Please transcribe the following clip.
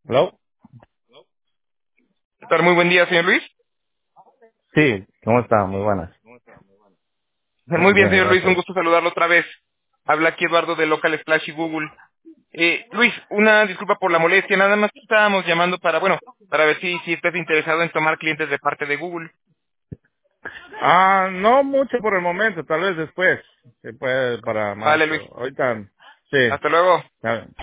¿Hello? ¿Qué tal? Muy buen día, señor Luis. Sí, ¿cómo está? Muy buenas. Muy bien, Bien, señor Luis, un gracias. gusto saludarlo otra vez. Habla aquí Eduardo de Local Splash y Google. Luis, una disculpa por la molestia, nada más que estábamos llamando para ver si estás interesado en tomar clientes de parte de Google. No mucho por el momento, tal vez después. Se puede para Vale, Luis, marzo. Ahorita, sí. hasta luego. Ya,